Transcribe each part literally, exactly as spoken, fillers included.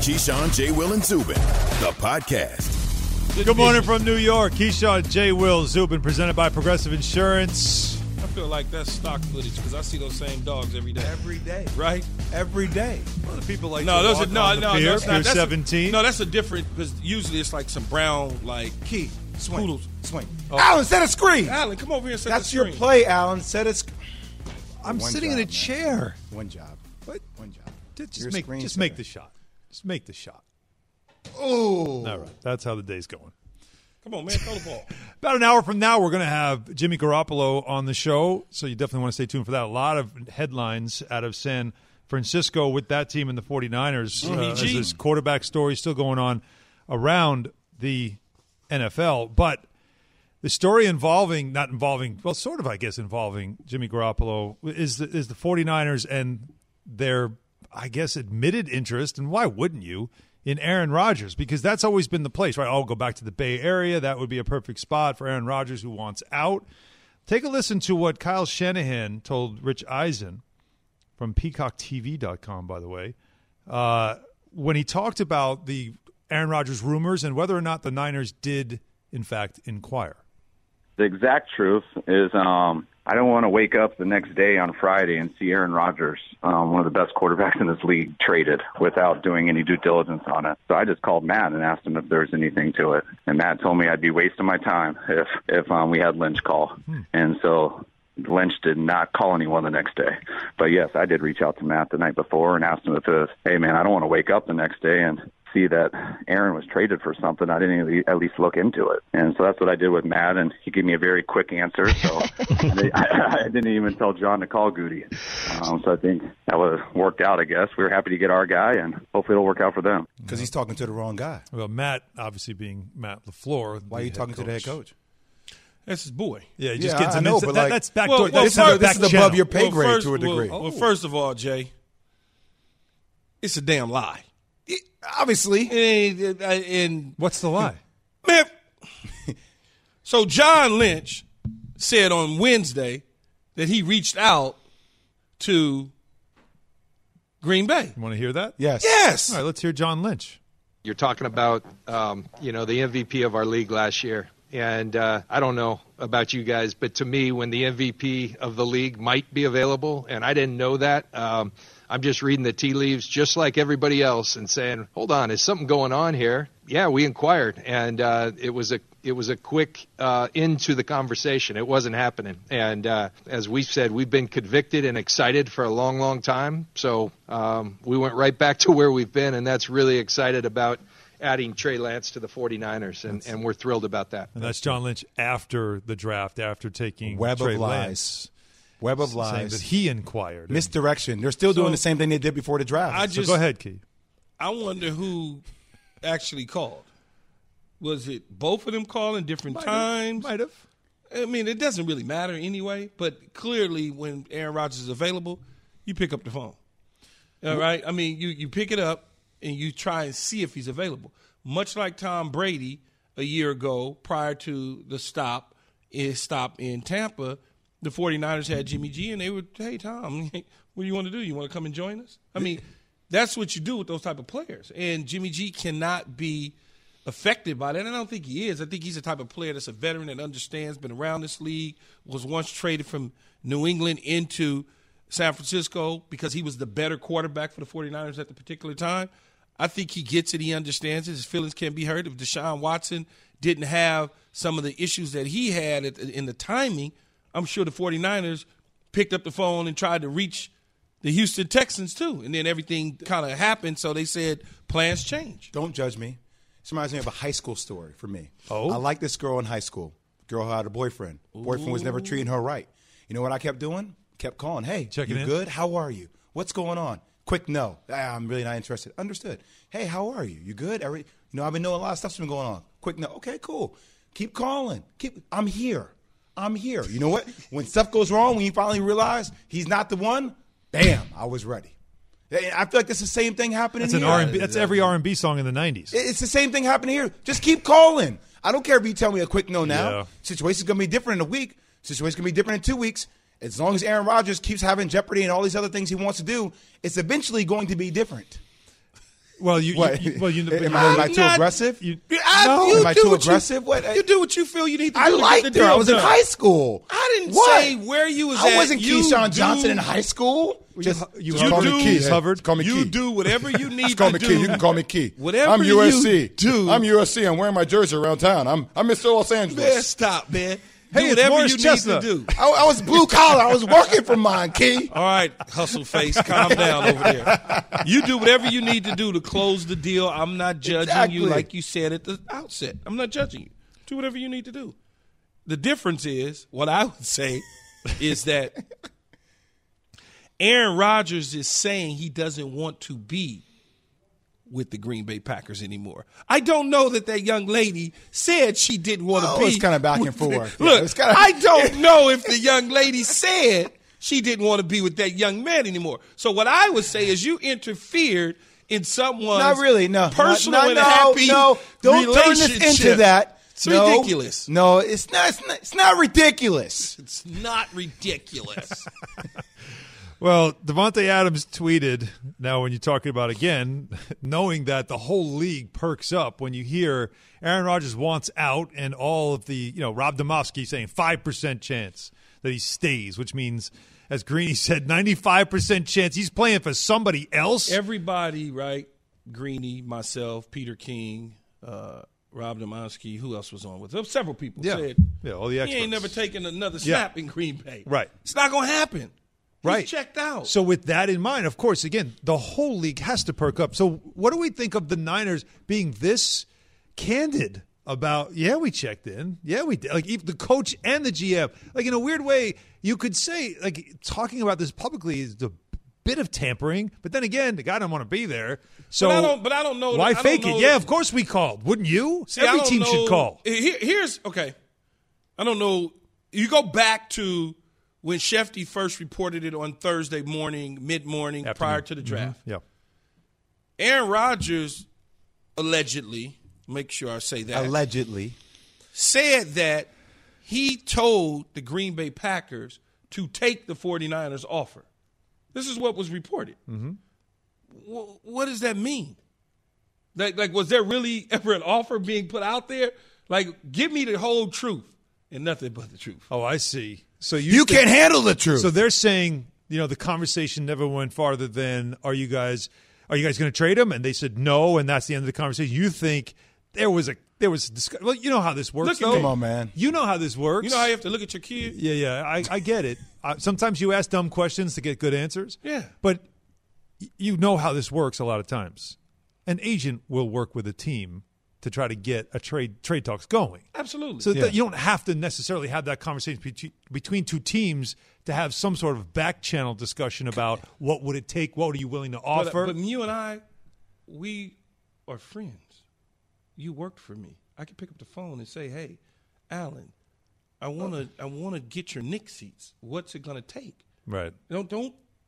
Keyshawn, J. Will, and Zubin, the podcast. Good morning from New York. Keyshawn, J. Will, Zubin, presented by Progressive Insurance. I feel like that's stock footage because I see those same dogs every day. Every day. Right? Every day. Well, the people like no, to those walk are, no, on the no, pier, no, it's not. Pier That's seventeen. A, no, that's a different, because usually it's like some brown, like, Key. Swing. poodles. Swing. Oh. Alan, set a screen. Alan, come over here and set That's the your screen. play, Alan. Set a screen. I'm One sitting job, in a man. chair. One job. What? One job. Just You're a make, screen just setter. make the shot. Just make the shot. Ooh. All right. That's how the day's going. Come on, man, throw the ball. About an hour from now, we're going to have Jimmy Garoppolo on the show, so you definitely want to stay tuned for that. A lot of headlines out of San Francisco with that team and the 49ers. Uh, as this quarterback story still going on around the N F L. But the story involving, not involving, well, sort of, I guess, involving Jimmy Garoppolo is the, is the 49ers and their, I guess, admitted interest, and why wouldn't you, in Aaron Rodgers, because that's always been the place, right? Oh, go back to the Bay Area. That would be a perfect spot for Aaron Rodgers, who wants out. Take a listen to what Kyle Shanahan told Rich Eisen from peacock T V dot com, by the way, uh, when he talked about the Aaron Rodgers rumors and whether or not the Niners did, in fact, inquire. The exact truth is um, I don't want to wake up the next day on Friday and see Aaron Rodgers, um, one of the best quarterbacks in this league, traded without doing any due diligence on it. So I just called Matt and asked him if there was anything to it. And Matt told me I'd be wasting my time if, if um, we had Lynch call. Hmm. And so Lynch did not call anyone the next day. But, yes, I did reach out to Matt the night before and asked him if it was, hey, man, I don't want to wake up the next day and see that Aaron was traded for something. I didn't at least look into it. And so that's what I did with Matt, and he gave me a very quick answer. So I, I didn't even tell John to call Goody. Um, so I think that was worked out, I guess. We were happy to get our guy, and hopefully it'll work out for them. Because he's talking to the wrong guy. Well, Matt, obviously being Matt LaFleur. Why are you talking coach. to the head coach? That's his boy. Yeah, he just Yeah, gets I him know, in. but that, like- that's back Well, door. well, that's first- the back this is channel. above your pay Well, grade first, to a degree. Well, well, first of all, Jay, it's a damn lie. It- obviously. And, and What's the lie? man, so John Lynch said on Wednesday that he reached out to Green Bay. You want to hear that? Yes. Yes. All right, let's hear John Lynch. You're talking about, um, you know, the M V P of our league last year. And uh, I don't know about you guys, but to me, when the M V P of the league might be available, and I didn't know that, um, I'm just reading the tea leaves just like everybody else and saying, hold on, is something going on here? Yeah, we inquired, and uh, it was a it was a quick uh, into the conversation. It wasn't happening. And uh, as we've said, we've been convicted and excited for a long, long time. So um, we went right back to where we've been, and that's really excited about adding Trey Lance to the 49ers, and, and we're thrilled about that. And that's John Lynch after the draft, after taking Web Trey of lies. Lance. Web of Saying lies. that he inquired. Misdirection. They're still doing So- the same thing they did before the draft. I So just go ahead, Key. I wonder who actually called. Was it both of them calling different times? Might have. I mean, it doesn't really matter anyway, but clearly when Aaron Rodgers is available, you pick up the phone. All right? I mean, you, you pick it up and you try and see if he's available. Much like Tom Brady a year ago prior to the stop, his stop in Tampa, the 49ers had Jimmy G, and they were, hey, Tom, what do you want to do? You want to come and join us? I mean, that's what you do with those type of players. And Jimmy G cannot be affected by that. And I don't think he is. I think he's the type of player that's a veteran that understands, been around this league, was once traded from New England into San Francisco because he was the better quarterback for the 49ers at the particular time. I think he gets it. He understands it. His feelings can be hurt. If Deshaun Watson didn't have some of the issues that he had at the, in the timing, I'm sure the 49ers picked up the phone and tried to reach the Houston Texans too. And then everything kind of happened, so they said plans change. Don't judge me. This reminds me of a high school story for me. Oh? I liked this girl in high school. Girl had a boyfriend. Boyfriend was never treating her right. You know what I kept doing? Kept calling. Hey, Checking you in? good? How are you? What's going on? Quick no. Ah, I'm really not interested. Understood. Hey, how are you? You good? Every, you know, I've been knowing a lot of stuff's been going on. Quick no. Okay, cool. Keep calling. Keep. I'm here. I'm here. You know what? When stuff goes wrong, when you finally realize he's not the one, bam, I was ready. I feel like that's the same thing happening That's here. an R and B. That's every R and B song in the nineties. It's the same thing happening here. Just keep calling. I don't care if you tell me a quick no now. Yeah. Situation's going to be different in a week. Situation's going to be different in two weeks. As long as Aaron Rodgers keeps having Jeopardy and all these other things he wants to do, it's eventually going to be different. Well, you, What? you, well, you, am, I, am I too not- aggressive? You, I, No. you Am I do too what aggressive? You, What? you do what you feel you need to I do. to liked get the her. I deal was in done. high school. I didn't What? say where you was I at. wasn't You Keyshawn do- Johnson in high school. Just, you just you call do- me Key. He's hovered. Call me You Key. do whatever you need Just call to me do. Key. You can call me Key. Whatever I'm U S C. you do. I'm U S C. I'm wearing my jersey around town. I'm I'm Mister Los Angeles. Man, stop, man. Hey, do it's whatever Morris you Chestnut. need to do. I, I was blue collar. I was working for mine, Key. All right, hustle face, calm down over there. You do whatever you need to do to close the deal. I'm not judging Exactly. you like you said at the outset. I'm not judging you. Do whatever you need to do. The difference is, what I would say is that Aaron Rodgers is saying he doesn't want to be with the Green Bay Packers anymore. I don't know that that young lady said she didn't want to Oh, be. it's kinda back and with forth. the- Yeah, Look, it's kinda- I don't know if the young lady said she didn't want to be with that young man anymore. So what I would say is you interfered in someone's Not really. No. personal no, and no, happy no. Don't turn this into relationship. that. It's No. ridiculous. No, it's not. It's not. It's not ridiculous. It's not ridiculous. Well, Devontae Adams tweeted, now when you're talking about, again, knowing that the whole league perks up when you hear Aaron Rodgers wants out and all of the, you know, Rob Domofsky saying five percent chance that he stays, which means, as Greeny said, ninety-five percent chance he's playing for somebody else. Everybody, right? Greeny, myself, Peter King, uh, Rob Domofsky, who else was on with them? Several people Yeah. said Yeah, all the he experts. ain't never taken another Yeah. snap in Green Bay. Right. It's not going to happen. He's Right. checked out. So with that in mind, of course, again, the whole league has to perk up. So what do we think of the Niners being this candid about, yeah, we checked in. Yeah, we did. Like even the coach and the G M. Like in a weird way, you could say, like talking about this publicly is a bit of tampering. But then again, the guy didn't want to be there. So But I don't- but I don't know that- Why I don't fake know it? Yeah, that- of course we called. Wouldn't you? See, I Every don't team know- should call. Here, here's, okay. I don't know. You go back to when Shefty first reported it on Thursday morning, mid-morning, Afternoon. prior to the draft. Yeah. Aaron Rodgers allegedly, make sure I say that, Allegedly. said that he told the Green Bay Packers to take the 49ers offer. This is what was reported. Mm-hmm. W- what does that mean? Like, like, was there really ever an offer being put out there? Like, give me the whole truth and nothing but the truth. Oh, I see. So you, You think- can't handle the truth. So they're saying, you know, the conversation never went farther than, are you guys, are you guys going to trade him? And they said no, and that's the end of the conversation. You think there was a there was a discuss- well, you know how this works. Look at though. me. Come on, man. You know how this works. You know how you have to look at your kid? Yeah, yeah, I, I get it. Uh, sometimes you ask dumb questions to get good answers. Yeah. But y- you know how this works a lot of times. An agent will work with a team to try to get a trade trade talks going. Absolutely. So that you don't have to necessarily have that conversation between, between two teams to have some sort of back channel discussion about what would it take, what are you willing to but, offer. but you and I, we are friends. You worked for me. I can pick up the phone and say, "Hey, Alan, I want to I want to get your Knicks seats. What's it going to take?" right. Don't don't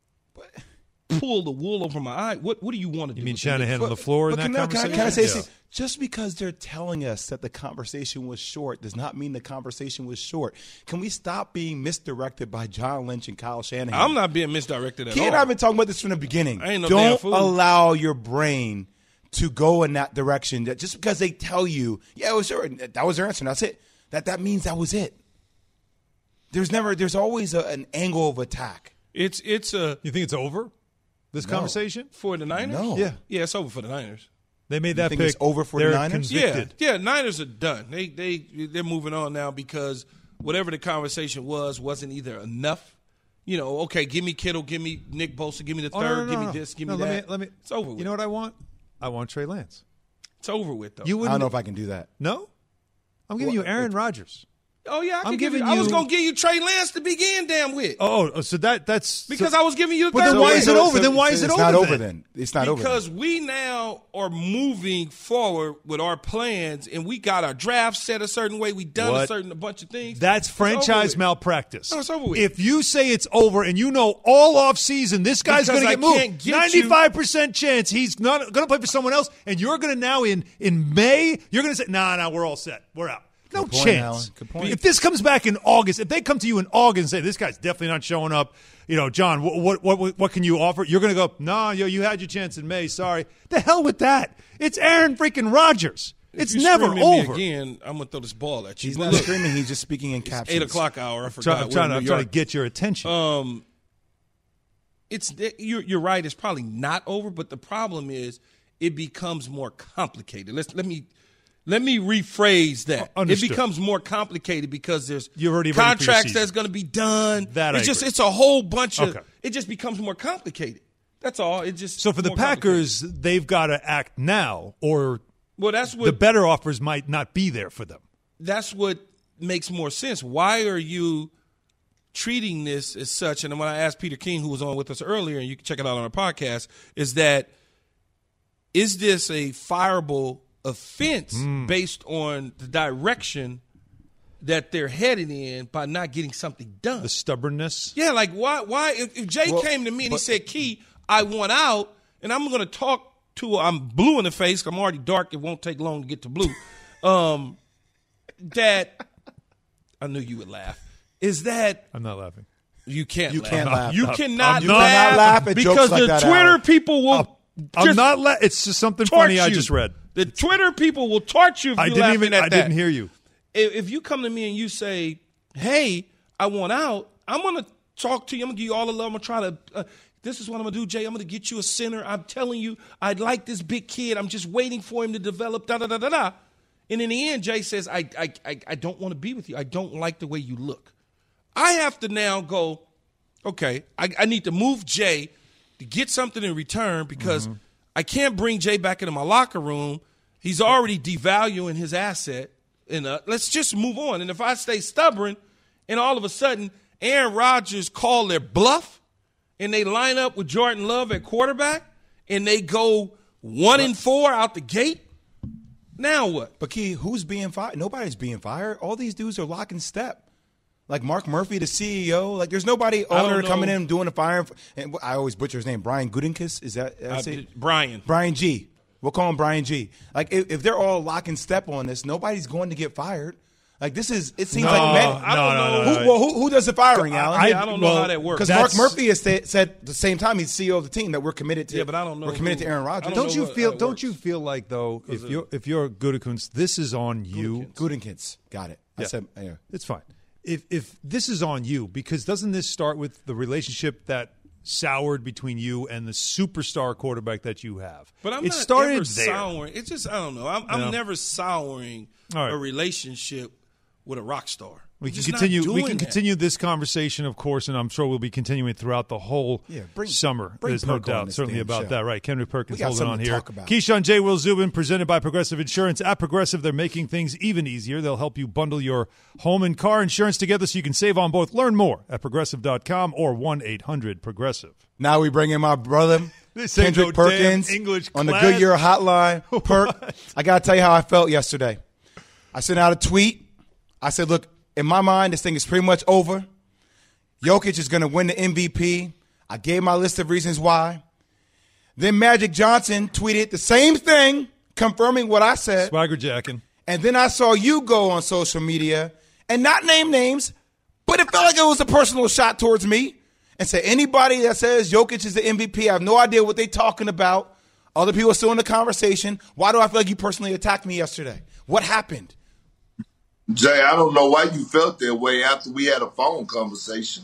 pull the wool over my eye. What what do you want to do? You mean with the Shanahan Knicks? on the floor in But that can, I, can, I, conversation? can I say Yeah. something? Just because they're telling us that the conversation was short does not mean the conversation was short. Can we stop being misdirected by John Lynch and Kyle Shanahan? I'm not being misdirected at Key all. and I have been talking about this from the beginning. I ain't no damn Don't fool. allow your brain to go in that direction. That just because they tell you, yeah, it was sure that was their answer. And that's it. That that means that was it. There's never. There's always a, an angle of attack. It's it's a You think it's over, this conversation? for the Niners. No. Yeah. yeah, it's over for the Niners. They made that think pick. it's over for the They're Niners? convicted. Yeah, yeah. Niners are done. They they they're moving on now because whatever the conversation was wasn't either enough. You know, okay, give me Kittle, give me Nick Bosa, give me the Oh, third, no, no, give no, me no. this, give No, me let that. Me, let me, it's over with. You know what I want? I want Trey Lance. It's over with though. You I wouldn't don't know if I can do that. No? I'm giving you Aaron Rodgers. oh yeah, I I'm could give giving you, I was you- gonna give you Trey Lance to begin damn with Oh, oh, so that that's because so, I was giving you the But third. then why one. is it over? Then why is it it's over not then? over then? It's not over. Because we now are moving forward with our plans, and we got our draft set a certain way. We done a What? certain a bunch of things. That's It's over franchise with. malpractice. No, it's over with. If you say it's over and you know all off season this guy's Because going to I get moved, can't get ninety-five percent chance he's not going to play for someone else, and you're going to now in in May you're going to say, "Nah, nah, we're all set, we're out." No Good point, chance. Alan. Good point. If this comes back in August, if they come to you in August and say this guy's definitely not showing up, you know, John, what what what, what can you offer? You're going to go, no, yo, you had your chance in May. Sorry. The hell with that. It's Aaron freaking Rodgers. It's if you never scream at over. Me again, I'm gonna throw this ball at you. He's But not look, screaming. He's just speaking in captions. Eight o'clock hour. I I'm forgot. trying, I'm, We're trying, in I'm New trying to York. get your attention. Um, it's you're you're right. It's probably not over, but the problem is it becomes more complicated. Let's let me let me rephrase that. Uh, it understood. becomes more complicated because there's You're already ready for your contracts season. that's going to be done. That I it's just agree. it's a whole bunch of. Okay. It just becomes more complicated. That's all. It just So for the more complicated. Packers, they've got to act now, or well, that's what the better offers might not be there for them. that's what makes more sense. Why are you treating this as such? And when I asked Peter King, who was on with us earlier, and you can check it out on our podcast, is that is this a fireable offense Mm. based on the direction that they're headed in by not getting something done? The stubbornness. Yeah, like why? Why? If, if Jay Well, came to me and he but- said, "Key, I want out," and I'm going to talk to, I'm blue in the face. 'Cause I'm already dark. It won't take long to get to blue. Um, that I knew you would laugh. Is that I'm not laughing. you can't? You laugh. can't laugh. You I'm- cannot I'm laugh, not laugh at because jokes like the that, Twitter Alan. people will. I'm just not. La- it's just something torch funny I you. just read. The Twitter people will torch you if I you're didn't laughing even. at I that. didn't hear you. If, if you come to me and you say, "Hey, I want out," I'm gonna talk to you. I'm gonna give you all the love. I'm gonna try to. Uh, this is what I'm gonna do, Jay. I'm gonna get you a center. I'm telling you, I'd like this big kid. I'm just waiting for him to develop. Da da da da da. And in the end, Jay says, "I I I, I don't want to be with you. I don't like the way you look." I have to now go. Okay, I, I need to move Jay to get something in return because Mm-hmm. I can't bring Jay back into my locker room. He's already devaluing his asset. And uh, let's just move on. And if I stay stubborn and all of a sudden Aaron Rodgers call their bluff and they line up with Jordan Love at quarterback and they go one and four out the gate, now what? But Key, who's being fired? Nobody's being fired. All these dudes are lock and step. Like Mark Murphy, the C E O. Like there's nobody I don't owner know. coming in and doing the firing. And I always butcher his name. Brian Gutekunst. Is that that's I- it? Brian. Brian G. We'll call him Brian G. Like if, if they're all lock and step on this, nobody's going to get fired. Like this is. It seems No, like men, I don't no, know. no, who, well, who, who does the firing, Alan? I, I don't know well, how that works. Because Mark That's- Murphy has said, said at the same time he's C E O of the team that we're committed to. Yeah, but I don't know We're committed who- to Aaron I Rodgers. don't Don't know you what- feel? how it Don't works. you feel like though, if you're if you're Gutekunst, this is on you. Gutekunst. Got it. I Yeah. said, yeah. It's fine. If if this is on you, because doesn't this start with the relationship that soured between you and the superstar quarterback that you have? But I'm it not started ever there. souring. It's just I don't know. I'm, I'm No. never souring All right. a relationship with a rock star. We I'm can just not continue. We doing can that. continue this conversation, of course, and I'm sure we'll be continuing throughout the whole Yeah, bring- summer. bring There's no Perk on doubt, this certainly damn about show. that. Right, Kendrick Perkins We got holding something on to here. talk about. Keyshawn J. Will Zubin, presented by Progressive Insurance. At Progressive, they're making things even easier. They'll help you bundle your home and car insurance together so you can save on both. Learn more at progressive dot com or one eight hundred progressive. Now we bring in my brother, This ain't Kendrick no damn Perkins, English on the class. Goodyear hotline. Perk, I got to tell you how I felt yesterday. I sent out a tweet. I said, look, in my mind, this thing is pretty much over. Jokic is going to win the M V P. I gave my list of reasons why. Then Magic Johnson tweeted the same thing, confirming what I said. Swagger jacking. And then I saw you go on social media and not name names, but it felt like it was a personal shot towards me and say anybody that says Jokic is the M V P, I have no idea what they're talking about. Other people are still in the conversation. Why do I feel like you personally attacked me yesterday? What happened? Jay, I don't know why you felt that way after we had a phone conversation.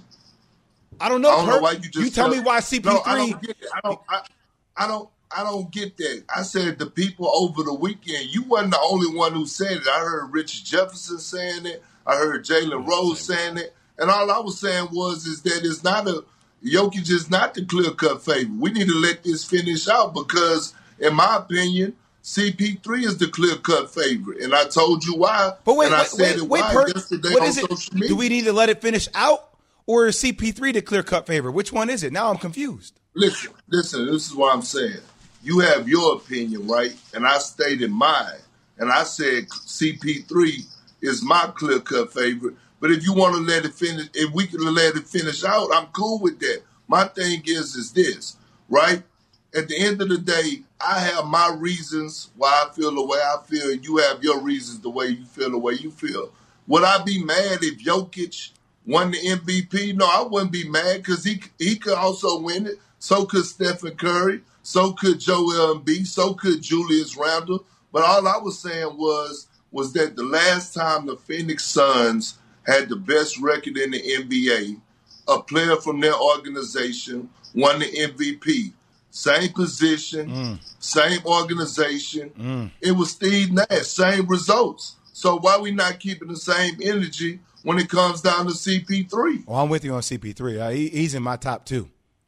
I don't know. I don't know Kurt. why you just You tell felt- me why C P three. No, I don't get it. I don't. I, I don't. I don't get that. I said the people over the weekend. You wasn't the only one who said it. I heard Richard Jefferson saying it. I heard Jalen Rose saying it. And all I was saying was is that it's not a Jokic is not the clear cut favorite. We need to let this finish out because, in my opinion, C P three is the clear cut favorite. And I told you why. But wait, and I wait, said wait, it wait, why Perk, yesterday what on is it? social media. Do we need to let it finish out, or is C P three the clear cut favorite? Which one is it? Now I'm confused. Listen, listen, this is what I'm saying. You have your opinion, right? And I stated mine. And I said C P three is my clear-cut favorite. But if you want to let it finish, if we can let it finish out, I'm cool with that. My thing is, is this, right? At the end of the day, I have my reasons why I feel the way I feel. You have your reasons the way you feel the way you feel. Would I be mad if Jokic won the M V P? No, I wouldn't be mad because he he could also win it. So could Stephen Curry. So could Joel Embiid. So could Julius Randle. But all I was saying was was that the last time the Phoenix Suns had the best record in the N B A, a player from their organization won the M V P. Same position, mm. same organization. Mm. It was Steve Nash, same results. So why we not keeping the same energy when it comes down to C P three? Well, I'm with you on C P three. Uh, he, he's in my top two.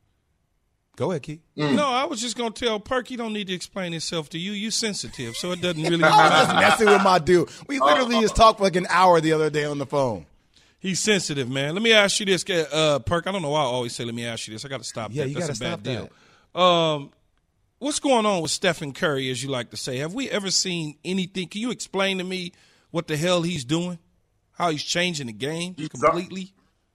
Go ahead, Keith. Mm. No, I was just going to tell Perk he don't need to explain himself to you. You sensitive, so it doesn't really I was matter. just messing with my dude. We literally uh, just talked for like an hour the other day on the phone. He's sensitive, man. Let me ask you this, uh, Perk. I don't know why I always say let me ask you this. I got to stop yeah, that. You That's gotta a bad stop deal. That. Um, what's going on with Stephen Curry, as you like to say? Have we ever seen anything? Can you explain to me what the hell he's doing? How he's changing the game he's completely?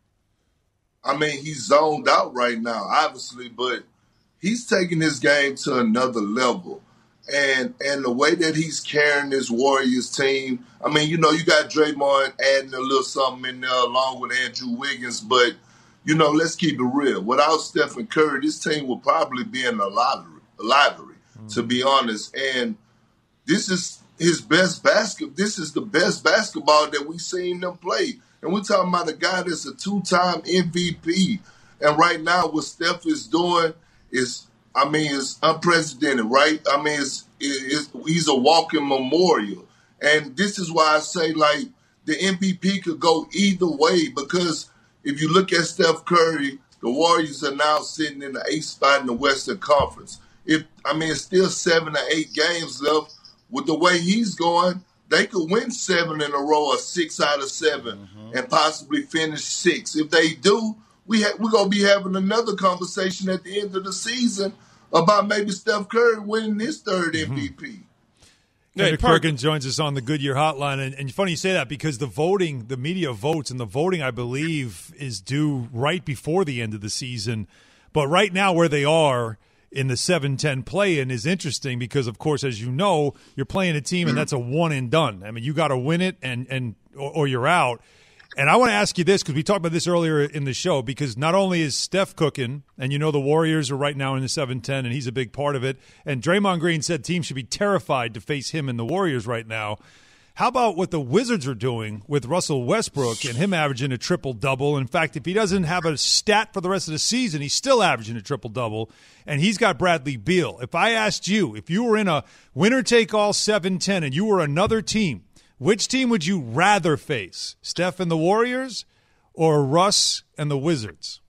I mean, he's zoned out right now, obviously, but he's taking his game to another level. And and the way that he's carrying this Warriors team, I mean, you know, you got Draymond adding a little something in there along with Andrew Wiggins, but you know, let's keep it real. Without Stephen Curry, this team would probably be in a lottery, a lottery, mm-hmm. to be honest. And this is his best basketball. This is the best basketball that we've seen them play. And we're talking about a guy that's a two-time M V P. And right now, what Steph is doing is, I mean, it's unprecedented, right? I mean, it's, it's, he's a walking memorial. And this is why I say, like, the M V P could go either way because if you look at Steph Curry, the Warriors are now sitting in the eighth spot in the Western Conference. If I mean, it's still seven or eight games left. With the way he's going, they could win seven in a row or six out of seven mm-hmm. and possibly finish six. If they do, we ha- we're going to be having another conversation at the end of the season about maybe Steph Curry winning his third mm-hmm. M V P. Kendrick Perkins joins us on the Goodyear Hotline, and, and funny you say that because the voting, the media votes, and the voting, I believe, is due right before the end of the season. But right now, where they are in the seven ten play-in is interesting because, of course, as you know, you're playing a team, and that's a one and done. I mean, you got to win it, and and or, or you're out. And I want to ask you this because we talked about this earlier in the show because not only is Steph cooking, and you know the Warriors are right now in the seven ten, and he's a big part of it, and Draymond Green said teams should be terrified to face him and the Warriors right now. How about what the Wizards are doing with Russell Westbrook and him averaging a triple-double? In fact, if he doesn't have a stat for the rest of the season, he's still averaging a triple-double, and he's got Bradley Beal. If I asked you, if you were in a winner-take-all seven ten and you were another team, which team would you rather face, Steph and the Warriors or Russ and the Wizards?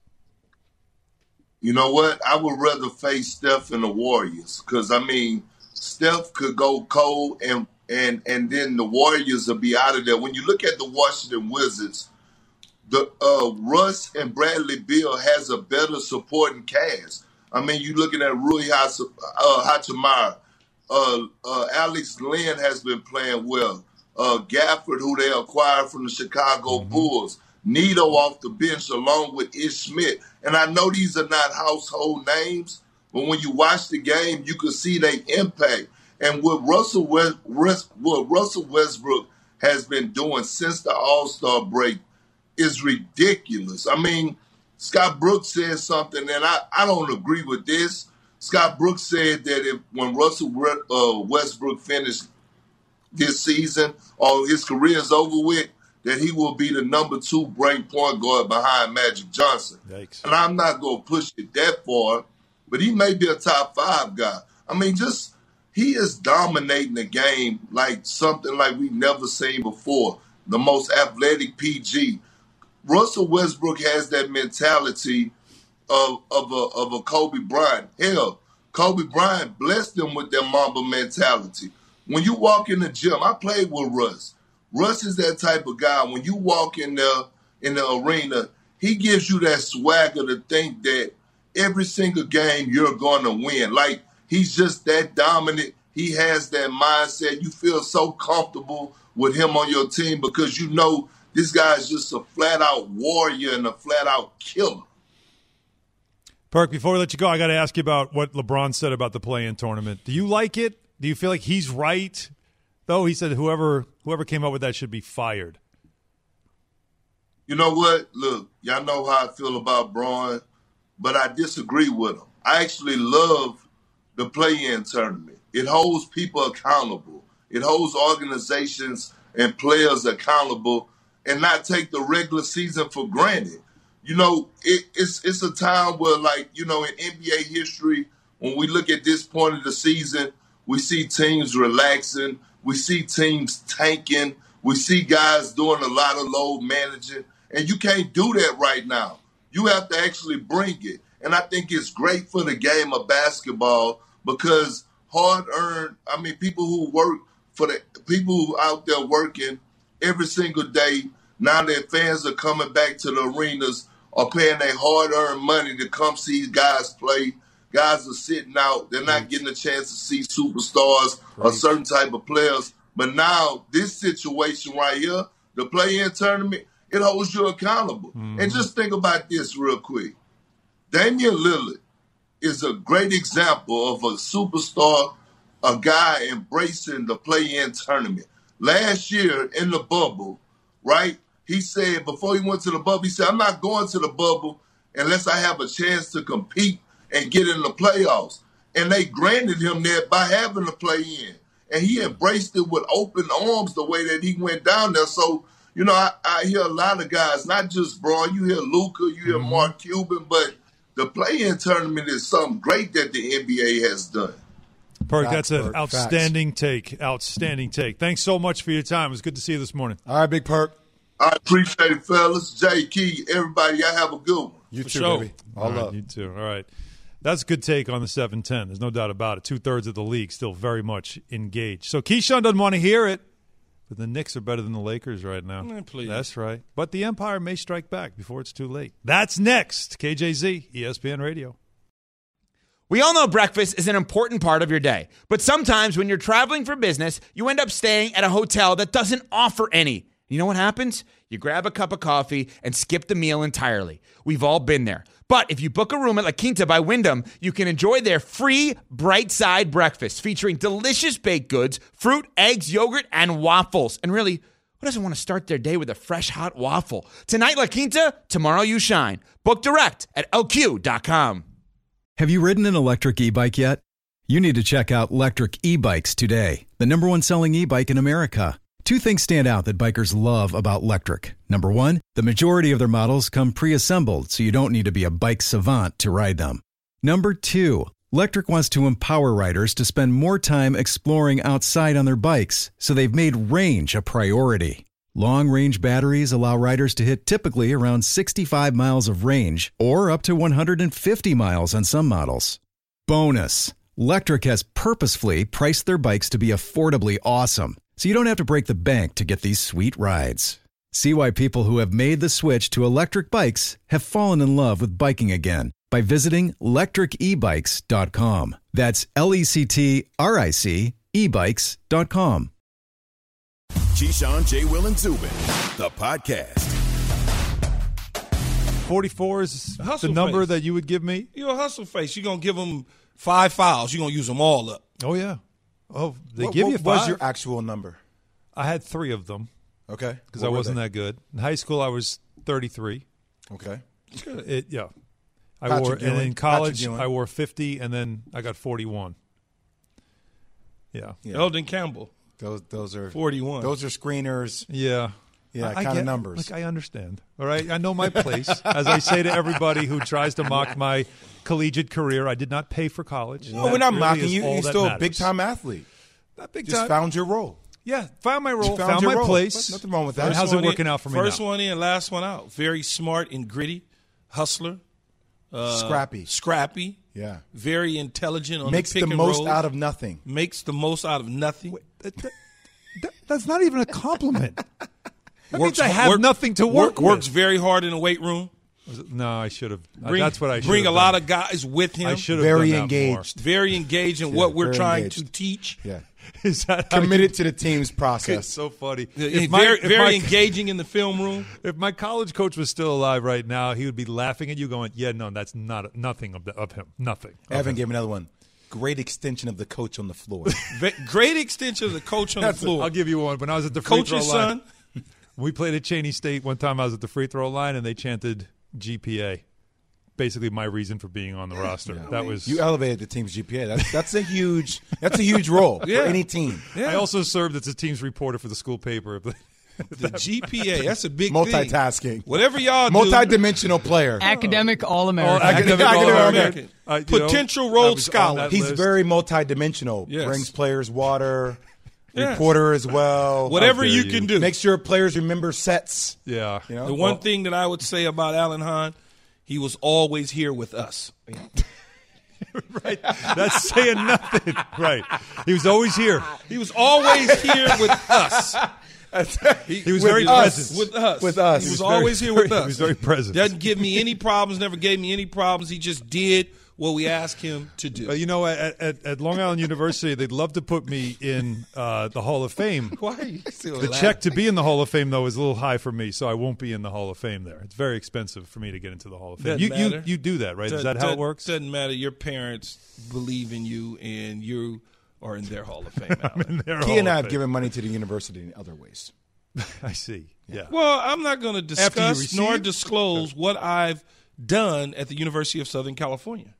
You know what? I would rather face Steph and the Warriors because, I mean, Steph could go cold and, and, and then the Warriors will be out of there. When you look at the Washington Wizards, the uh, Russ and Bradley Beal has a better supporting cast. I mean, you're looking at Rui Hach- uh, Hachimura. Uh, uh, Alex Len has been playing well. Uh, Gafford, who they acquired from the Chicago mm-hmm. Bulls. Nito off the bench along with Ish Smith. And I know these are not household names, but when you watch the game, you can see their impact. And what Russell, West, what Russell Westbrook has been doing since the All-Star break is ridiculous. I mean, Scott Brooks said something, and I, I don't agree with this. Scott Brooks said that if when Russell uh, Westbrook finished this season or his career is over with, that he will be the number two ranked point guard behind Magic Johnson. Yikes. And I'm not going to push it that far, but he may be a top five guy. I mean, just he is dominating the game like something like we've never seen before. The most athletic P G. Russell Westbrook has that mentality of, of, a, of a Kobe Bryant. Hell, Kobe Bryant blessed him with that Mamba mentality. When you walk in the gym, I played with Russ. Russ is that type of guy. When you walk in the in the arena, he gives you that swagger to think that every single game you're going to win. Like, he's just that dominant. He has that mindset. You feel so comfortable with him on your team because you know this guy is just a flat-out warrior and a flat-out killer. Perk, before we let you go, I got to ask you about what LeBron said about the play-in tournament. Do you like it? Do you feel like he's right? Though he said whoever whoever came up with that should be fired. You know what? Look, y'all know how I feel about Braun, but I disagree with him. I actually love the play-in tournament. It holds people accountable. It holds organizations and players accountable and not take the regular season for granted. You know, it, it's it's a time where, like, you know, in N B A history, when we look at this point of the season, we see teams relaxing. We see teams tanking. We see guys doing a lot of load managing. And you can't do that right now. You have to actually bring it. And I think it's great for the game of basketball because hard-earned, I mean, people who work for the people who out there working every single day, now that fans are coming back to the arenas, are paying their hard-earned money to come see guys play. Guys are sitting out. They're not getting a chance to see superstars or certain type of players. But now this situation right here, the play-in tournament, it holds you accountable. Mm-hmm. And just think about this real quick. Damian Lillard is a great example of a superstar, a guy embracing the play-in tournament. Last year in the bubble, right, he said before he went to the bubble, he said, I'm not going to the bubble unless I have a chance to compete and get in the playoffs. And they granted him that by having the play-in. And he embraced it with open arms the way that he went down there. So, you know, I, I hear a lot of guys, not just Braun, you hear Luka, you hear mm-hmm. Mark Cuban, but the play-in tournament is something great that the N B A has done. Perk, that's an outstanding Facts. take. Outstanding take. Thanks so much for your time. It was good to see you this morning. All right, Big Perk. I appreciate it, fellas. Jay Key, everybody, y'all have a good one. You for too, sure. baby. All, All right, love. You too. All right. That's a good take on the seven ten. There's no doubt about it. Two-thirds of the league still very much engaged. So Keyshawn doesn't want to hear it, but the Knicks are better than the Lakers right now. Mm, please. That's right. But the Empire may strike back before it's too late. That's next. K J Z, E S P N Radio. We all know breakfast is an important part of your day. But sometimes when you're traveling for business, you end up staying at a hotel that doesn't offer any. You know what happens? You grab a cup of coffee and skip the meal entirely. We've all been there. But if you book a room at La Quinta by Wyndham, you can enjoy their free Bright Side breakfast featuring delicious baked goods, fruit, eggs, yogurt, and waffles. And really, who doesn't want to start their day with a fresh, hot waffle? Tonight, La Quinta, tomorrow you shine. Book direct at L Q dot com. Have you ridden an electric e-bike yet? You need to check out Electric E-Bikes today, the number one selling e-bike in America. Two things stand out that bikers love about Electric. Number one, the majority of their models come pre-assembled, so you don't need to be a bike savant to ride them. Number two, Electric wants to empower riders to spend more time exploring outside on their bikes, so they've made range a priority. Long-range batteries allow riders to hit typically around sixty-five miles of range, or up to one hundred fifty miles on some models. Bonus, Electric has purposefully priced their bikes to be affordably awesome, so you don't have to break the bank to get these sweet rides. See why people who have made the switch to electric bikes have fallen in love with biking again by visiting electric e bikes dot com. That's L E C T R I C e bikes dot com. Keyshawn, J. Will, and Zubin, the podcast. forty-four is the number face. that you would give me? You're a hustle face. You're going to give them five fouls. You're going to use them all up. Oh, yeah. Oh, they what, give what you five? What was your actual number? I had three of them. Okay. Because I wasn't they? that good. In high school, I was thirty-three. Okay. It, yeah. I Patrick wore, Ewing. and in college, Patrick I wore fifty, and then I got forty-one. Yeah. yeah. Eldon Campbell. Those those are forty-one. Those are screeners. Yeah. Yeah, I, kind I get, of numbers. Like I understand. All right. I know my place. As I say to everybody who tries to mock my collegiate career, I did not pay for college. No, we're not really mocking you. You're still matters. a big time athlete. Not big Just time. found your role. Yeah, found my role, found, found my role. place. Nothing wrong with that. And how's it working in, out for me First now? one in, last one out. Very smart and gritty, hustler. Uh, scrappy. Scrappy. Yeah. Very intelligent on Makes the pick the and most roll. out of nothing. Makes the most out of nothing. Wait, that, that, that, that's not even a compliment. That works, means I have work, nothing to work, work with. Works very hard in the weight room. No, I should have. Bring, That's what I should bring have a lot done. of guys with him. I should have Very done that engaged. Very engaged in Yeah, what we're very trying engaged. to teach. Yeah. more. Is that how Committed you- to the team's It's process. so funny. Very, If my- if very my- engaging in the film room. If my college coach was still alive right now, he would be laughing at you, going, "Yeah, no, that's not nothing of, the, of him. Nothing." of Evan him." gave me another one. Great extension of the coach on the floor. Ve- Great extension of the coach on the That's it. floor. I'll give you one. When I was at the free Coach's throw line, son. we played at Cheney State one time. I was at the free throw line, and they chanted G P A. Basically, my reason for being on the roster. That was. You elevated the team's G P A. That's that's a huge that's a huge role Yeah. for any team. I also served as a team's reporter for the school paper. The G P A. That's a big Multitasking. thing. Whatever y'all do. Multi-dimensional player. Academic All-American. Academic Academic All-American. All-American. I- you know, Potential I Rhodes was on Scholar. that He's list. very multi-dimensional. Yes. Brings players water. Yes. Reporter as well. Whatever dare you you. can do. Make sure players remember sets. Yeah. You know? The one Well, thing that I would say about Alan Hahn, he was always here with us. Right. That's saying nothing. Right. He was always here. He was always here with us. He was With very us. present. With us. With us. He He was was very- always here with very- us. he was very present. Doesn't give me any problems, never gave me any problems. He just did what we asked him to do. Uh, you know, at, at, at Long Island University, they'd love to put me in uh, the Hall of Fame. Why are you still The laughing? check to be in the Hall of Fame, though, is a little high for me, so I won't be in the Hall of Fame there. It's very expensive for me to get into the Hall of Fame. Doesn't You, you matter. you do that, right? Is that how Doesn't- it works? Doesn't matter. Your parents believe in you, and you are in their Hall of Fame. Alan. In their Key Hall and I of have Fame. given money to the university in other ways. I see. Yeah. Well, I'm not going to After you discuss nor receive? disclose what I've done at the University of Southern California.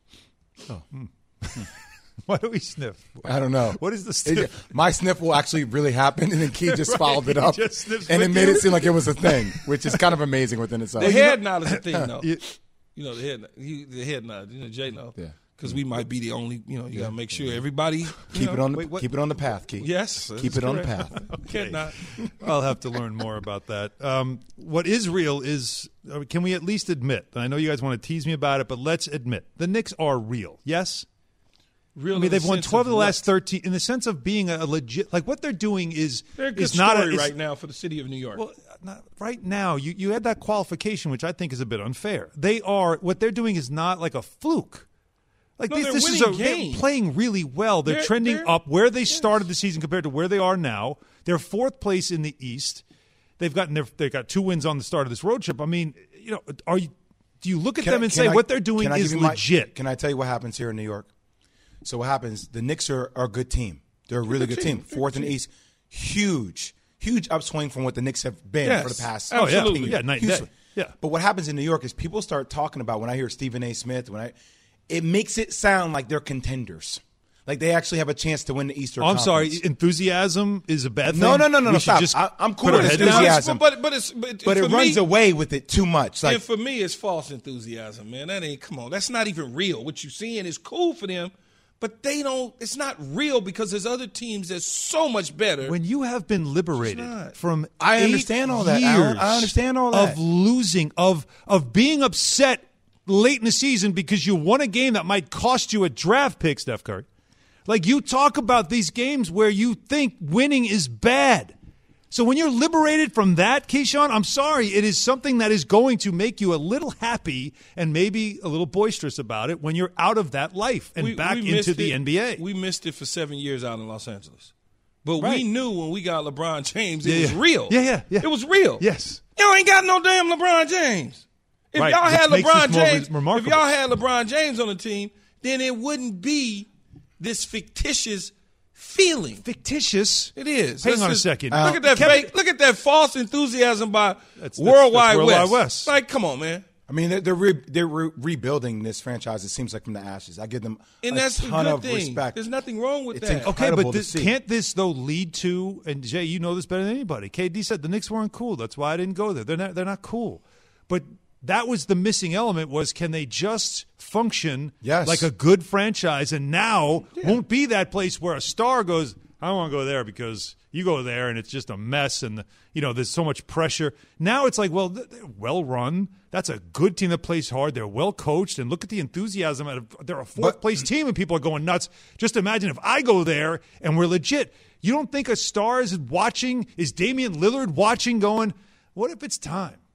Why do we sniff? I don't know. What is the It- sniff? my sniffle actually really happened, and then Key just Right. followed it He up, just sniffs and it with made you. it seem like it was a thing, which is kind of amazing within itself. The head nod is a thing, though. You- You know, the head, nod- he, the head nod. You know, Jay know. Yeah. Because we might be the only. You know, you got to make sure everybody you Keep know, it on the Wait, what? keep it on the path, Key. Yes, keep that's it on the correct. path. Head nod. I'll have to learn more about that. Um, what is real is, uh, can we at least admit, and I know you guys want to tease me about it, but let's admit, the Knicks are real, yes? Real I mean, in they've the won sense twelve of the what? last thirteen, in the sense of being a legit, like what they're doing is, They're a good is not story a, is- right now for the city of New York. Well, not, right now, you, you had that qualification, which I think is a bit unfair. They are, what they're doing is not like a fluke. Like No, this, they're this is a, winning they're games. playing really well. They're, They're- trending they're- up where they started the season compared to where they are now. They're fourth place in the East. They've gotten their, they've got two wins on the start of this road trip. I mean, you know, are you? Do you look at Can them I- and can say I- what they're doing can I is give you my- legit? Can I tell you what happens here in New York? So what happens? The Knicks are, are a good team. They're a really good team. Fourth in the East, huge, huge upswing from what the Knicks have been Yes, for the past. Oh, yeah. fifteen years. Yeah, night and Huge day. swing. Yeah. But what happens in New York is people start talking about when I hear Stephen A. Smith, when I, it makes it sound like they're contenders, like they actually have a chance to win the Eastern. Oh, I'm sorry, Conference. enthusiasm is a bad thing. No, no, no, no, We no. should Stop. just I, I'm cool put our with head down? enthusiasm, But but it's but, but it for runs me, away with it too much. Like and for me, it's false enthusiasm, man. That ain't come on. That's not even real. What you're seeing is cool for them, but they don't. It's not real because there's other teams that's so much better. When you have been liberated not. from I eight understand all that, years Alan. I understand all that. of losing, of of being upset late in the season because you won a game that might cost you a draft pick, Steph Curry. Like you talk about these games where you think winning is bad. So when you're liberated from that, Keyshawn, I'm sorry, it is something that is going to make you a little happy and maybe a little boisterous about it when you're out of that life and We- back we missed into the it- N B A. We missed it for seven years out in Los Angeles, but Right. we knew when we got LeBron James, it Yeah, was yeah. real. Yeah, yeah, yeah. It was real. Yes. Y'all ain't got no damn LeBron James. If Right, y'all which had makes LeBron this more James, re- remarkable. if y'all had LeBron James on the team, then it wouldn't be this fictitious feeling. Fictitious. It is. Hang Let's on a just- second. Look at that Kevin- fake. Look at that false enthusiasm by That's- that's- Worldwide, that's Worldwide West. West. Like, come on, man. I mean, they're they're, re- they're re- rebuilding this franchise. It seems like from the ashes. I give them And a that's a ton good of thing. respect. There's nothing wrong with It's that. incredible. Okay, but to this, see. can't this though lead to? And Jay, you know this better than anybody. K D said the Knicks weren't cool. That's why I didn't go there. They're not. They're not cool. But that was the missing element. Was can they just function Yes. like a good franchise? And now won't be that place where a star goes, I don't want to go there because you go there and it's just a mess and you know there's so much pressure. Now it's like, well, they're well run. That's a good team that plays hard. They're well coached, and look at the enthusiasm. Out of, they're a fourth But- place team, and people are going nuts. Just imagine if I go there and we're legit. You don't think a star is watching? Is Damian Lillard watching? Going, what if it's time?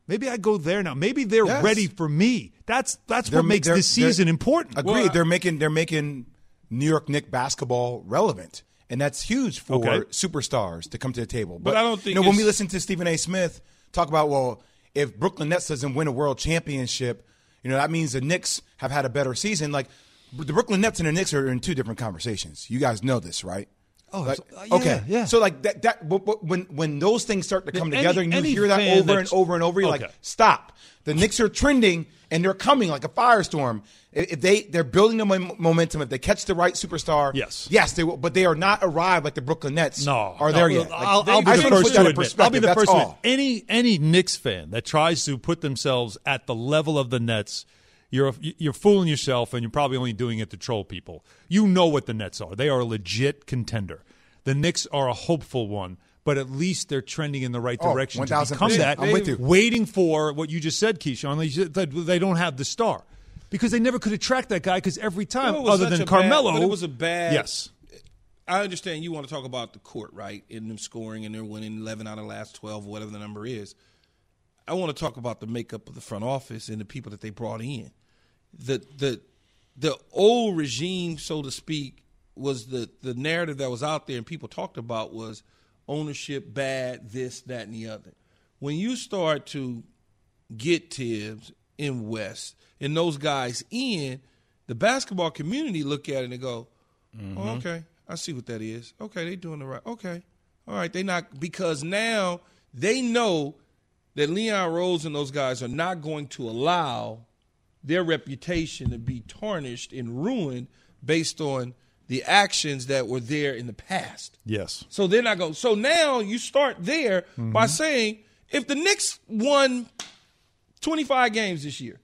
Maybe I go there now. Maybe they're Yes. ready for me. That's that's They're- what makes they're- this season they're- important. Agreed. Well, they're making they're making New York Knicks basketball relevant, and that's huge for Okay. superstars to come to the table. But I don't think you know when it's- we listen to Stephen A. Smith talk about, well, if Brooklyn Nets doesn't win a world championship, you know that means the Knicks have had a better season. Like the Brooklyn Nets and the Knicks are in two different conversations. You guys know this, right? Oh, Like, so- uh, yeah, okay, yeah. So like that, that w- w- when when those things start to come Any- together and you any hear that fan over and that's- over and over, you're Okay. like, stop. The Knicks are trending and they're coming like a firestorm. If they they're building the mo- momentum, if they catch the right superstar, Yes. yes, they will. But they are not arrived like the Brooklyn Nets No, are no, there no, yet. Like, I'll, they- I'll be I the just wanna first put that to in admit. I'll be perspective. the That's first to all. admit. Any any Knicks fan that tries to put themselves at the level of the Nets, you're you're fooling yourself, and you're probably only doing it to troll people. You know what the Nets are. They are a legit contender. The Knicks are a hopeful one, but at least they're trending in the right Oh, direction to one thousand become percent. that. I'm with you. Waiting for what you just said, Keyshawn. They, just- that they don't have the star because they never could attract that guy because every time, Well, it was other such than a bad- Carmelo, but it was a bad. Yes. I understand you want to talk about the court, right? And them scoring and they're winning eleven out of the last twelve, whatever the number is. I want to talk about the makeup of the front office and the people that they brought in. The the the old regime, so to speak, was the the narrative that was out there and people talked about was ownership bad, this, that, and the other. When you start to get Tibbs in West and those guys in, the basketball community look at it and go, oh, okay, I see what that is. Okay, they doing the right. Okay, all right, they not because now they know that Leon Rose and those guys are not going to allow their reputation to be tarnished and ruined based on the actions that were there in the past. Yes. So they're not going. So now you start there Mm-hmm. by saying if the Knicks won twenty-five games this year,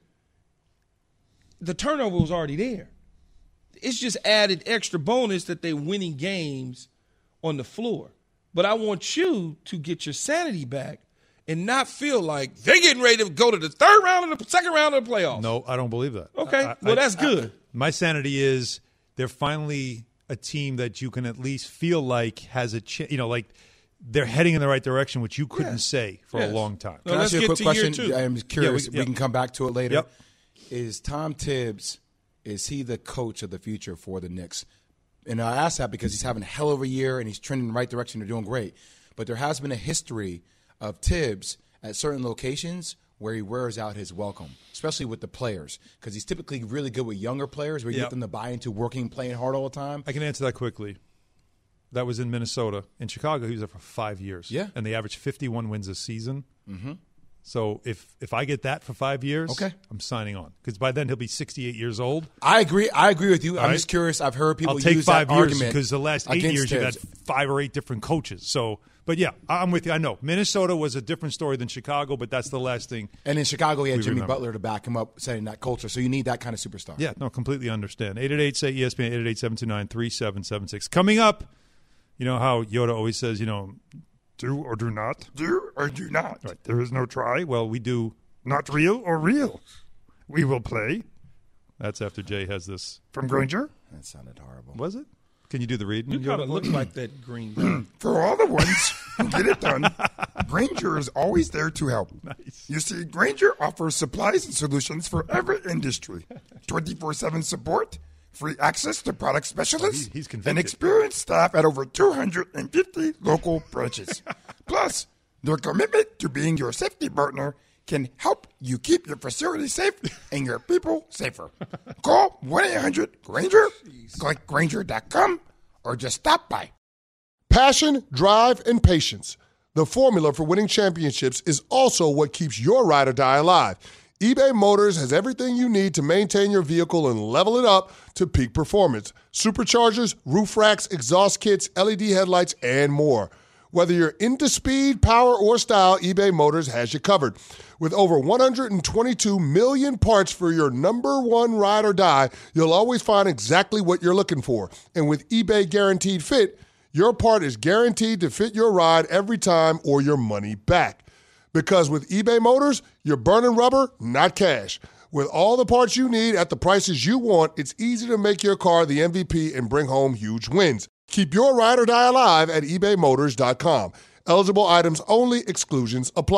the turnover was already there. It's just added extra bonus that they're winning games on the floor. But I want you to get your sanity back and not feel like they're getting ready to go to the third round of the second round of the playoffs. No, I don't believe that. Okay, I- well, I- that's good. My sanity is they're finally a team that you can at least feel like has a chance. You know, like they're heading in the right direction, which you couldn't Yes. say for Yes. a long time. No, Can I let's ask you a get quick to year question? two. I'm curious. Yeah, we- we, yeah. can come back to it later. Yep. Is Tom Tibbs, is he the coach of the future for the Knicks? And I ask that because he's having a hell of a year and he's trending in the right direction. They're doing great. But there has been a history of Tibbs at certain locations where he wears out his welcome, especially with the players, because he's typically really good with younger players where you Yep. get them to buy into working, playing hard all the time. I can answer that quickly. That was in Minnesota. In Chicago, he was there for five years. Yeah. And they averaged fifty-one wins a season. Mm-hmm. So if if I get that for five years, Okay. I'm signing on. Because by then he'll be sixty-eight years old. I agree. I agree with you. I'm right. just curious. I've heard people I'll take use five that years argument because the last eight against years you've had Tibbs. five or eight different coaches. So, but yeah, I- I'm with you. I know Minnesota was a different story than Chicago, but that's the last thing. And in Chicago, he had We Jimmy remember. Butler to back him up, setting that culture. So you need that kind of superstar. Yeah, no, completely understand. eight eight eight, say E S P N, eight eight eight, seven two nine, three seven seven six. Coming up, you know how Yoda always says, you know, do or do not. Do or do not. Right, there is no try. Well, we do. Not real or real. We will play. That's after Jay has this. From Granger. That sounded horrible. Was it? Can you do the reading? You kind Yoda, of for look us? like that green guy. For all the ones who get it done, Granger is always there to help. Nice. You see, Granger offers supplies and solutions for every industry. twenty-four seven support, free access to product specialists, Oh, he- he's and convicted. experienced staff at over two hundred fifty local branches. Plus, their commitment to being your safety partner can help you keep your facility safe and your people safer. Call one eight hundred Granger, click Granger dot com, or just stop by. Passion, drive, and patience. The formula for winning championships is also what keeps your ride or die alive. eBay Motors has everything you need to maintain your vehicle and level it up to peak performance. Superchargers, roof racks, exhaust kits, L E D headlights, and more. Whether you're into speed, power, or style, eBay Motors has you covered. With over one hundred twenty-two million parts for your number one ride or die, you'll always find exactly what you're looking for. And with eBay Guaranteed Fit, your part is guaranteed to fit your ride every time or your money back. Because with eBay Motors, you're burning rubber, not cash. With all the parts you need at the prices you want, it's easy to make your car the M V P and bring home huge wins. Keep your ride or die alive at ebay motors dot com. Eligible items only, exclusions apply.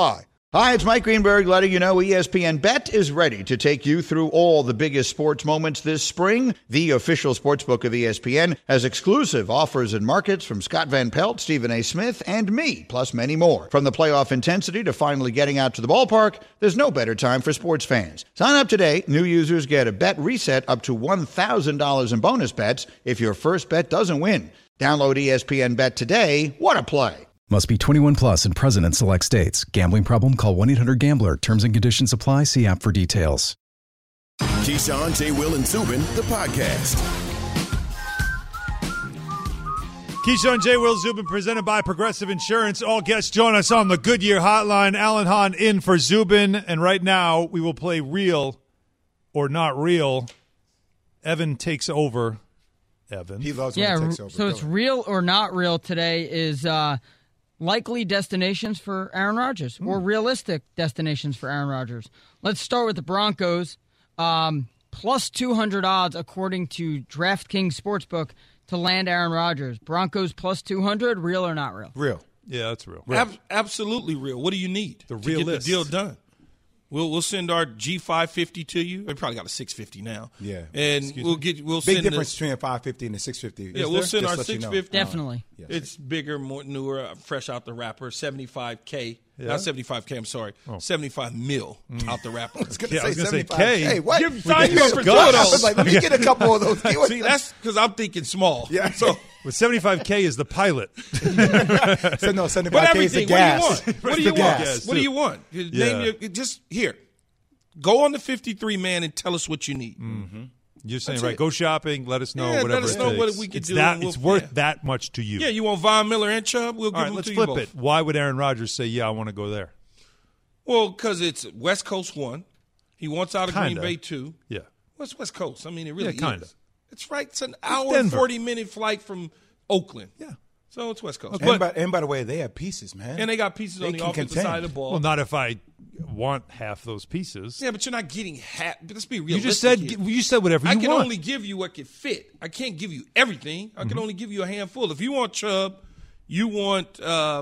Hi, it's Mike Greenberg letting you know E S P N Bet is ready to take you through all the biggest sports moments this spring. The official sportsbook of E S P N has exclusive offers and markets from Scott Van Pelt, Stephen A. Smith, and me, plus many more. From the playoff intensity to finally getting out to the ballpark, there's no better time for sports fans. Sign up today. New users get a bet reset up to one thousand dollars in bonus bets if your first bet doesn't win. Download E S P N Bet today. What a play. Must be twenty-one plus and present in select states. Gambling problem? Call one eight hundred gambler. Terms and conditions apply. See app for details. Keyshawn, J. Will, and Zubin, the podcast. Keyshawn, J. Will, Zubin, presented by Progressive Insurance. All guests join us on the Goodyear Hotline. Alan Hahn in for Zubin. And right now, we will play Real or Not Real. Evan takes over. Evan. He loves yeah, when he takes over. So Go it's ahead. Real or Not Real today is uh, likely destinations for Aaron Rodgers Mm. or realistic destinations for Aaron Rodgers. Let's start with the Broncos. Um, plus two hundred odds, according to DraftKings Sportsbook, to land Aaron Rodgers. Broncos plus two hundred, real or not real? Real. Yeah, that's real. Ab- absolutely real. What do you need The to real get list. the deal done? We'll we'll send our G five fifty to you. We probably got a six fifty now. Yeah. and Excuse we'll me. get we'll Big send difference the, between a five fifty and a six fifty. Yeah, we'll send our six fifty. Definitely. Yes. It's bigger, more newer, uh, fresh out the wrapper. seventy-five K, Yeah. not seventy-five K. I'm sorry, seventy-five mil out the wrapper. I was going to Yeah, I say was gonna say seventy-five. K. Hey, what? Give- We sign get you up some for good. two of I was those. like, let me get a couple of those. See, that's because I'm thinking small. Yeah. So, With seventy-five K is the pilot. So, no, but seventy-five K is the everything. gas. What do you The want? gas. What do you want? What do you want? Yeah. Name your, just here. Go on the fifty-three man and tell us what you need. Mm-hmm. You're saying, That's right, it. go shopping, let us know, Yeah, let whatever us it know takes. what we can it's do, That, and we'll- it's worth yeah. that much to you. Yeah, you want Von Miller and Chubb? We'll All give right, them let's to flip you both. it. Why would Aaron Rodgers say, yeah, I want to go there? Well, because it's West Coast one. He wants out of Kinda. Green Bay two. Yeah. What's West Coast? I mean, it really Yeah, kinda. is. It's right. It's an hour and Denver. forty minute flight from Oakland. Yeah. So it's West Coast. And But by, and by the way, they have pieces, man. and they got pieces They on the can offensive contend. side of the ball. Well, not if I want half those pieces. yeah, but you're not getting half. Let's be You realistic. just said here. you said whatever you I can want. only give you what can fit. I can't give you everything. I Mm-hmm. can only give you a handful. If you want Chubb, you want uh,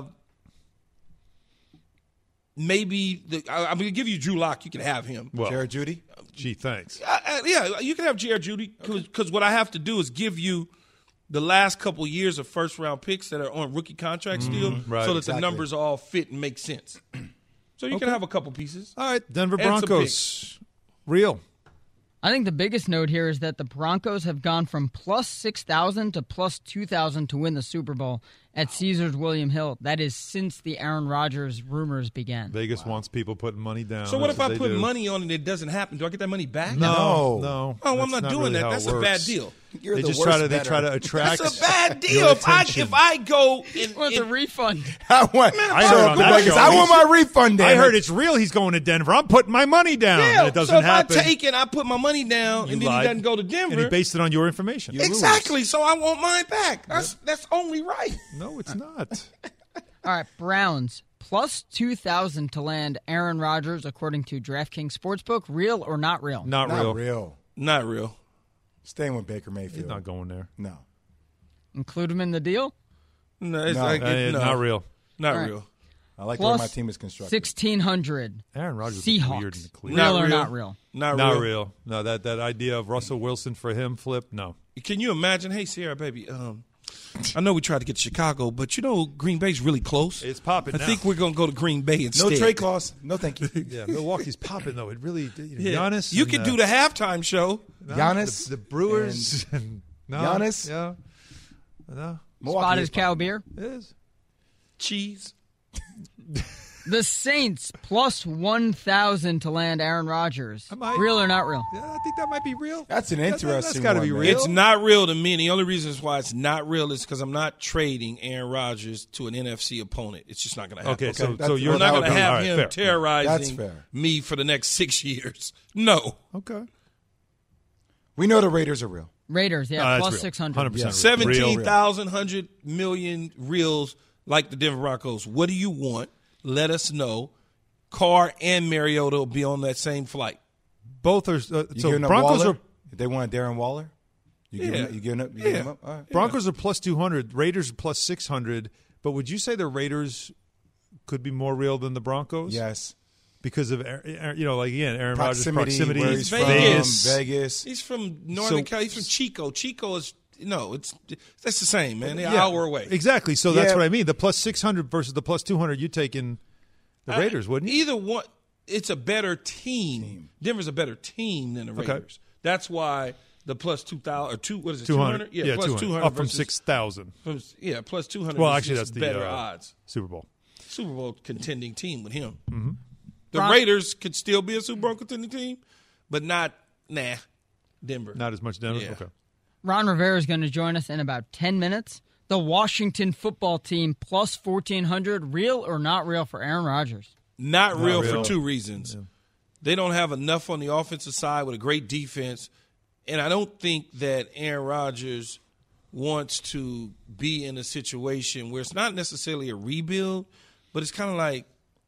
maybe the, I, I'm going to give you Drew Lock. You can have him. well, Jared Judy. gee, thanks. Uh, uh, yeah, you can have Jared Judy because what I have to do is give you the last couple years of first round picks that are on rookie contract still, right, so that exactly. the numbers all fit and make sense. So you can have a couple pieces. All right, Denver And some Broncos. Real. I think the biggest note here is that the Broncos have gone from plus six thousand to plus two thousand to win the Super Bowl at Caesars William Hill. That is since the Aaron Rodgers rumors began. Vegas wants people putting money down. So what That's if I they put do. money on it and it doesn't happen? Do I get that money back? No, No. no. Oh, I'm That's not doing really that. how it That's a bad works. deal. You're They the just worst try to they better. try to attract. That's a bad deal. your If I attention. if I go and, Wants a and refund. I want. I so, heard on that Vegas, show, I he want my refund. I damn heard it. it's real. He's going to Denver. I'm putting my money down. yeah, and it doesn't so if happen. I take it, I put my money down, You and then lied. he doesn't go to Denver. And he based it on your information. exactly. So I want mine back. That's that's only right. No, it's not. All right, Browns plus two thousand to land Aaron Rodgers, according to DraftKings Sportsbook. Real or not real? Not, Not real. real. Not real. Staying with Baker Mayfield. He's not going there. No. Include him in the deal? No, it's No. like, Uh, it- no, Not real. Not All right. real. I like the way Plus my team is constructed. sixteen hundred. Aaron Rodgers is Seahawks. weird in the clear. Real Not or real. not real? Not, Not real. real. No, that that idea of Russell Wilson for him flip. No. Can you imagine? Hey, Sierra, baby. Um, I know we tried to get to Chicago, but you know Green Bay's really close. It's popping I now. think we're gonna go to Green Bay No instead. trade cost. No, thank you. Yeah, Milwaukee's popping though. It really. You know, Yeah. Giannis. You and, could uh, do the halftime show. no, Giannis the, the Brewers. And, no, Giannis? Yeah. No, Milwaukee Spotted is cow beer. it is. Cheese. The Saints plus one thousand to land Aaron Rodgers. I might- Real or not real? Yeah, I think that might be real. That's an That's- interesting That's got to one, be man. real. It's not real to me. And the only reason why it's not real is because I'm not trading Aaron Rodgers to an N F C opponent. It's just not going to happen. Okay, so that's- so you're We're not that going to would be- have all right, him fair. That's terrorizing fair. me for the next six years. No. Okay. We know the Raiders are real. Raiders, yeah, No, that's plus real. six hundred. one hundred percent real. seventeen thousand one hundred million reals like the Denver Broncos. What do you want? Let us know. Carr and Mariota will be on that same flight. Both are. Uh, You so giving up Broncos Waller? are If they want Darren Waller? You Yeah. giving up? You giving up? You Yeah. giving up? All right. Broncos are plus two hundred. Raiders are plus six hundred. But would you say the Raiders could be more real than the Broncos? Yes. Because of, you know, like, again, Aaron Rodgers' proximity. Where he's Vegas. from, Vegas. He's from Northern So- California. He's from Chico. Chico is, no, it's that's the same, man. They're an Yeah, hour away. Exactly. So that's Yeah. what I mean. The plus six hundred versus the plus two hundred, you taking the I- Raiders, wouldn't you? Either one, it's a better team. team. Denver's a better team than the Okay. Raiders. That's why the plus two thousand or two. What is it? two hundred. Yeah, plus two hundred Up from versus- six thousand. From, yeah, plus two hundred. Well, is actually, just that's the better uh, odds. Super Bowl. Super Bowl contending team with him. Mm-hmm. The Ron- Raiders could still be a Super Bowl contending team, but not nah. Denver. Not as much Denver? Yeah. Okay. Ron Rivera is going to join us in about ten minutes. The Washington football team plus fourteen hundred, real or not real for Aaron Rodgers? Not, Not real, real. for two reasons. Yeah. They don't have enough on the offensive side with a great defense, and I don't think that Aaron Rodgers wants to be in a situation where it's not necessarily a rebuild, but it's kind of like,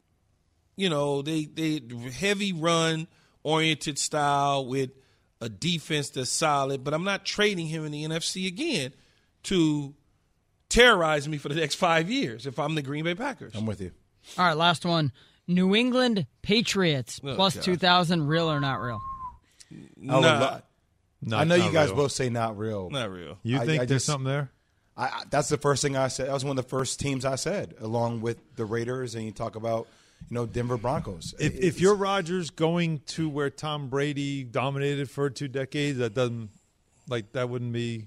you know, they they heavy run oriented style with a defense that's solid, but I'm not trading him in the N F C again to terrorize me for the next five years if I'm the Green Bay Packers. I'm with you. All right, last one. New England Patriots Oh, plus God. two thousand, real or not real? I, Nah, would lo- Not- I know not you guys real. both say not real. not real. You I- think I there's just- something there? I, I, that's the first thing I said. That was one of the first teams I said, along with the Raiders, and you talk about, you know, Denver Broncos. If, It's- if you're Rodgers going to where Tom Brady dominated for two decades, that doesn't, like, that wouldn't be.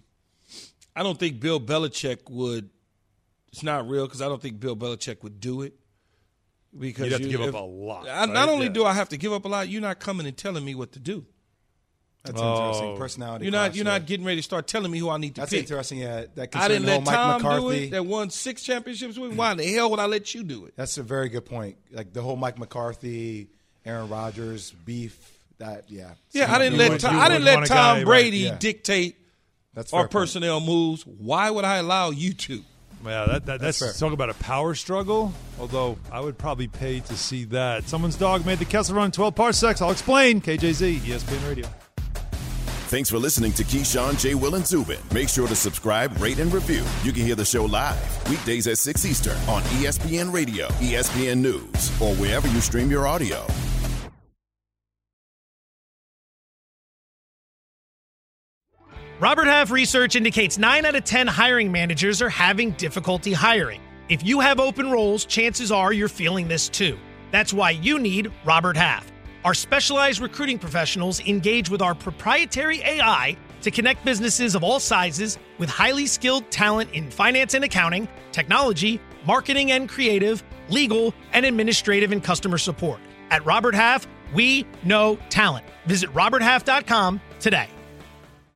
I don't think Bill Belichick would. It's not real because I don't think Bill Belichick would do it. Because You'd have to you- give up if- a lot, I, Not right? only Yeah. do I have to give up a lot, you're not coming and telling me what to do. That's Oh. interesting. Personality. You're not. clash, You're yeah. not getting ready to start telling me who I need to That's pick. interesting. Yeah, that I didn't concerning the whole let Mike Tom McCarthy. do it. That won six championships with me. Why in the hell would I let you do it? That's a very good point. Like the whole Mike McCarthy, Aaron Rodgers beef. That yeah. Yeah, So I didn't you let would- Tom, you I didn't wouldn't let want a Tom guy, right, Brady yeah. dictate That's our fair point. personnel moves. Why would I allow you to? Yeah, that, that, that's, That's fair. talk about a power struggle. Although I would probably pay to see that. Someone's dog made the Kessel Run twelve parsecs. I'll explain. K J Z, E S P N Radio. Thanks for listening to Keyshawn, J. Will, and Zubin. Make sure to subscribe, rate, and review. You can hear the show live weekdays at six Eastern on E S P N Radio, E S P N News, or wherever you stream your audio. Robert Half research indicates nine out of ten hiring managers are having difficulty hiring. If you have open roles, chances are you're feeling this too. That's why you need Robert Half. Our specialized recruiting professionals engage with our proprietary A I to connect businesses of all sizes with highly skilled talent in finance and accounting, technology, marketing and creative, legal, and administrative and customer support. At Robert Half, we know talent. Visit robert half dot com today.